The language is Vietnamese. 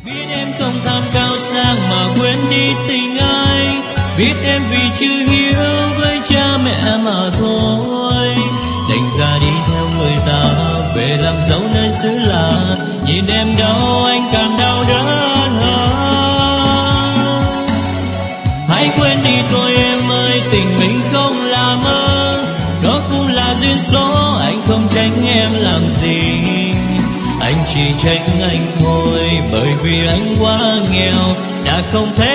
Biết em không tham cao sang mà quên đi tình anh, biết em vì chưa hiếu với cha mẹ mà thôi, đành ra đi theo người ta về làm dâu nơi xứ lạ. Nhìn em đau anh càng đau đớn hơn. Hãy quên đi thôi em ơi, tình mình không là mơ, đó cũng là duyên số, anh không tránh em làm gì. Anh chỉ tránh anh thôi, bởi vì anh quá nghèo đã không thể